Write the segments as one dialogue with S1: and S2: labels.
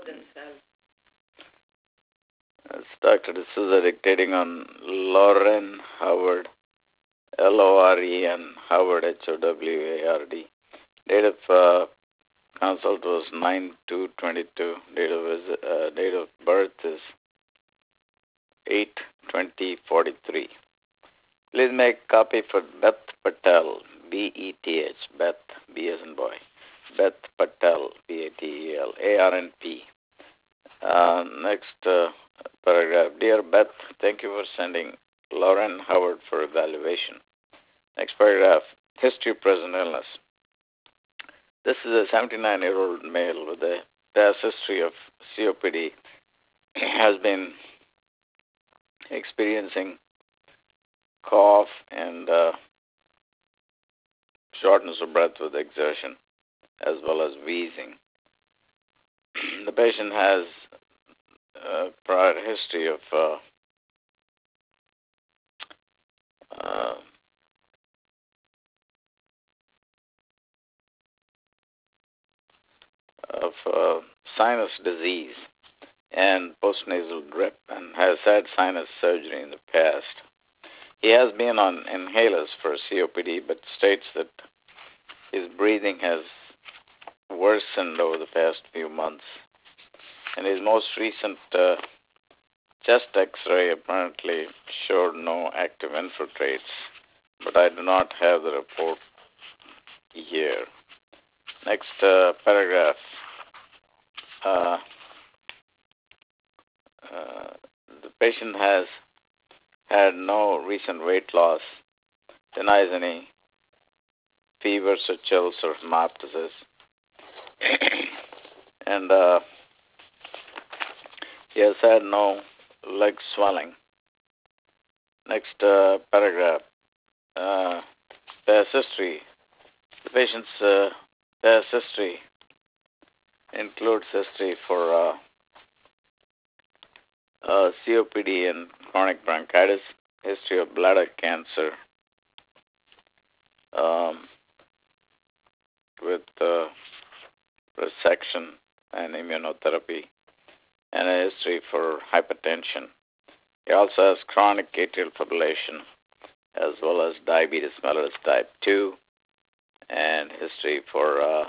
S1: themselves.
S2: It's Dr. D'Souza dictating on Lauren Howard, Loren Howard, Howard. Date of consult was 9/2/22. Date of birth is 8/20/43. Please make copy for Beth Patel, Beth, Beth, B as in boy, Beth Patel, Patel, ARNP. Next paragraph. Dear Beth, thank you for sending Lauren Howard for evaluation. Next paragraph. History of present illness. This is a 79-year-old male with a past history of COPD. Has been experiencing cough and shortness of breath with exertion, as well as wheezing. The patient has a prior history of sinus disease and postnasal drip, and has had sinus surgery in the past. He has been on inhalers for COPD, but states that his breathing has worsened over the past few months. And his most recent chest X-ray apparently showed no active infiltrates, but I do not have the report here. Next paragraph. The patient has had no recent weight loss, denies any fevers or chills or hemoptysis, and he has had no leg swelling. Next paragraph. Past history. The patient's past history includes history for COPD and chronic bronchitis, history of bladder cancer with resection and immunotherapy, and a history for hypertension. He also has chronic atrial fibrillation, as well as diabetes mellitus type 2, and history for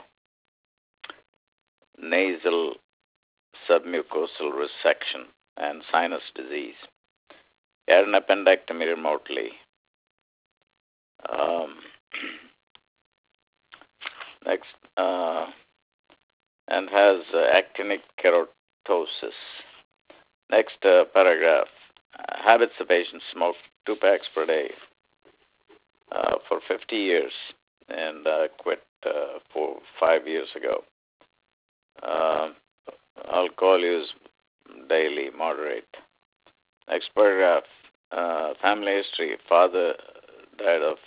S2: nasal submucosal resection and sinus disease. He had an appendectomy remotely. Next, and has actinic keratosis. Next paragraph. Habits: the patient smoked 2 packs per day for 50 years and quit 5 years ago. Alcohol use daily, moderate. Next paragraph. Family history. Father died of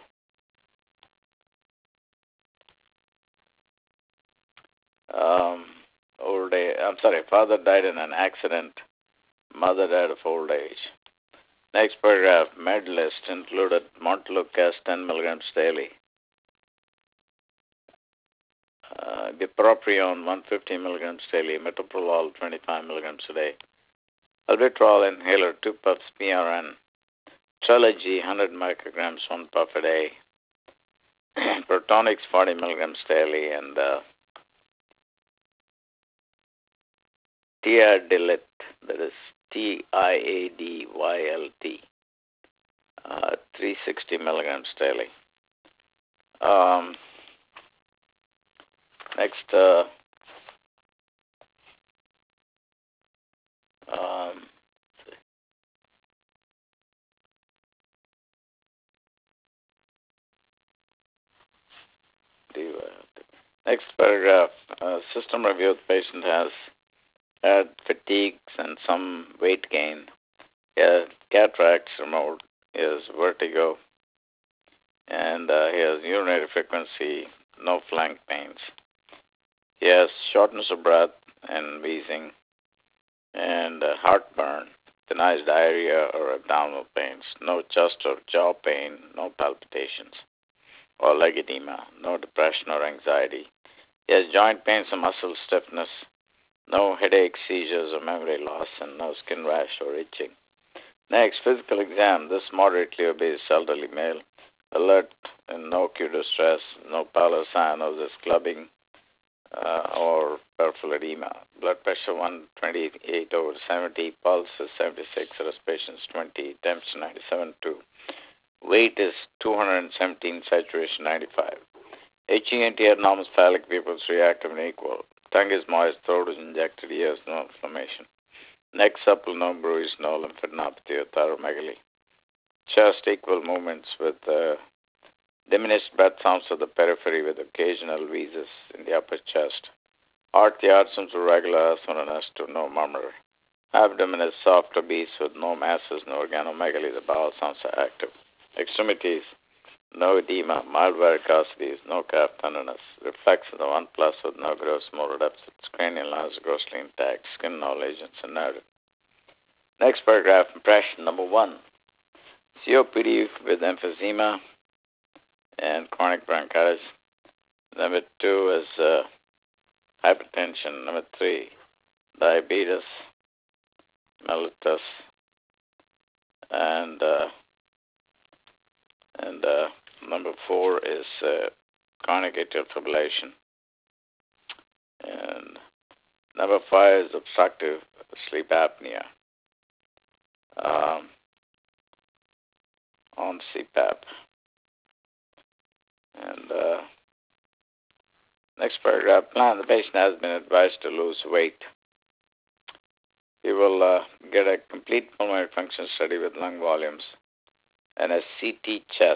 S2: old age. Father died in an accident. Mother died of old age. Next paragraph. Med list included montelukast 10 milligrams daily. Bupropion 150 milligrams daily. Metoprolol 25 milligrams a day. Albuterol inhaler 2 puffs PRN. Trelegy 100 micrograms 1 puff a day. Protonix 40 milligrams daily, and Tiadylt, that is Tiadylt, 360 milligrams daily. Next, next paragraph. System review. The patient has had fatigues and some weight gain. He has cataracts removed. He has vertigo, and he has urinary frequency, no flank pains. He has shortness of breath and wheezing, and heartburn, denies diarrhea or abdominal pains, no chest or jaw pain, no palpitations or leg edema, no depression or anxiety. He has joint pains and muscle stiffness, No headache, seizures, or memory loss, and no skin rash or itching. Next, physical exam. This moderately obese elderly male, alert and no acute distress, no pallor, cyanosis, clubbing, or peripheral edema. Blood pressure 128 over 70, pulse is 76, respiration is 20, temperature 97.2. Weight is 217, saturation 95. HENT abnormal phallic pupils reactive and equal. Tongue is moist, throat is injected, ears no inflammation. Neck supple, no bruise, no lymphadenopathy or thyromegaly. Chest equal movements with diminished breath sounds of the periphery with occasional wheezes in the upper chest. Heart, the symptoms are regular, S1 and S2, no murmur. Abdomen is soft, obese with no masses, no organomegaly. The bowel sounds are active. Extremities, no edema, mild varicosities, no calf tenderness. Reflexes of 1 plus with no gross motor deficits. Cranial lines grossly intact. Skin no lesions and noted. Next paragraph, impression number 1. COPD with emphysema and chronic bronchitis. Number 2 is hypertension. Number 3, diabetes mellitus, and number 4 is chronic atrial fibrillation, and number 5 is obstructive sleep apnea on CPAP. And next paragraph, plan. The patient has been advised to lose weight. He will get a complete pulmonary function study with lung volumes and a CT chest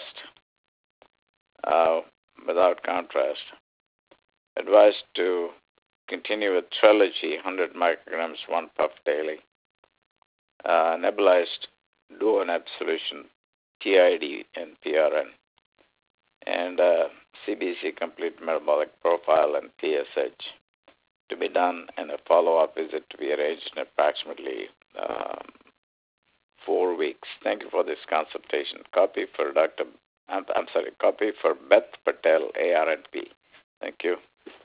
S2: without contrast. Advised to continue with Trelegy, 100 micrograms, 1 puff daily. Nebulized DuoNeb solution, TID and PRN. And CBC, complete metabolic profile, and PSH to be done, and a follow-up visit to be arranged in approximately 4 weeks. Thank you for this consultation. Copy for Beth Patel, ARNP. Thank you.